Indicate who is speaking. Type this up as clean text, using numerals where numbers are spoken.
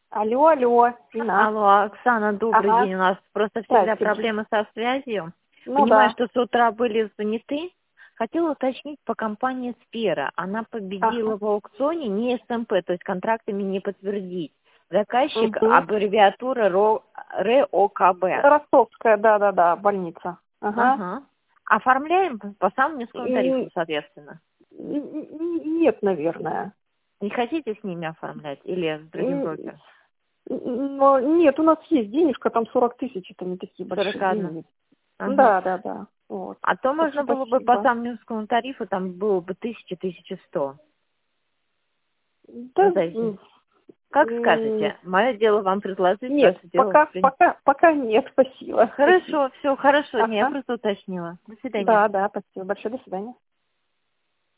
Speaker 1: Алло, алло, Инна.
Speaker 2: Алло, Оксана, добрый
Speaker 1: Ага.
Speaker 2: день. У нас просто всегда
Speaker 1: Здравствуйте.
Speaker 2: проблемы со связью.
Speaker 1: Ну
Speaker 2: Понимаю,
Speaker 1: да.
Speaker 2: что с утра были заняты. Хотела уточнить по компании «Сфера». Она
Speaker 1: Ага.
Speaker 2: победила в аукционе не СМП, то есть контрактами не подтвердить. Заказчик
Speaker 1: Угу.
Speaker 2: аббревиатура РОКБ.
Speaker 1: Ростовская, да, больница. Ага.
Speaker 2: Ага. Оформляем по самому низкому тарифу,
Speaker 1: М,
Speaker 2: соответственно.
Speaker 1: Нет, наверное.
Speaker 2: Не хотите с ними оформлять или с другим
Speaker 1: М,
Speaker 2: брокером?
Speaker 1: Но нет, у нас есть денежка, там 40 тысяч, это не такие большие
Speaker 2: 41.
Speaker 1: деньги.
Speaker 2: Ага.
Speaker 1: Да. Вот.
Speaker 2: А то
Speaker 1: Так что
Speaker 2: можно было бы по
Speaker 1: спасибо.
Speaker 2: самому низкому тарифу, там было бы 1000-1100.
Speaker 1: Да,
Speaker 2: Ну, зависит. Как скажете. Мое дело вам предложить,
Speaker 1: нет,
Speaker 2: ваше дело принять.
Speaker 1: пока нет, спасибо. Спасибо.
Speaker 2: Хорошо, все, хорошо. Не, я
Speaker 1: Ага.
Speaker 2: просто уточнила. До свидания.
Speaker 1: Да, спасибо большое, до свидания.